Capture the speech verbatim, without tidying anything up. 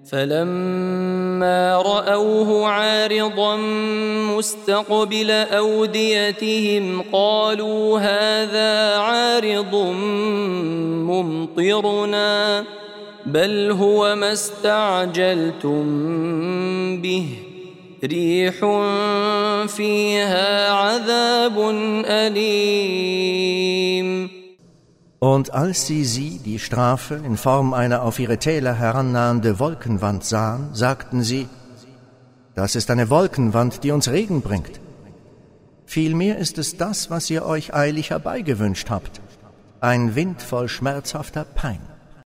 فلما رأوه عارضا مستقبل أوديتهم قالوا هذا عارض ممطرنا بل هو ما استعجلتم به ريح فيها عذاب أليم. Und als sie sie, die Strafe, in Form einer auf ihre Täler herannahende Wolkenwand sahen, sagten sie, das ist eine Wolkenwand, die uns Regen bringt. Vielmehr ist es das, was ihr euch eilig herbeigewünscht habt, ein Wind voll schmerzhafter Pein.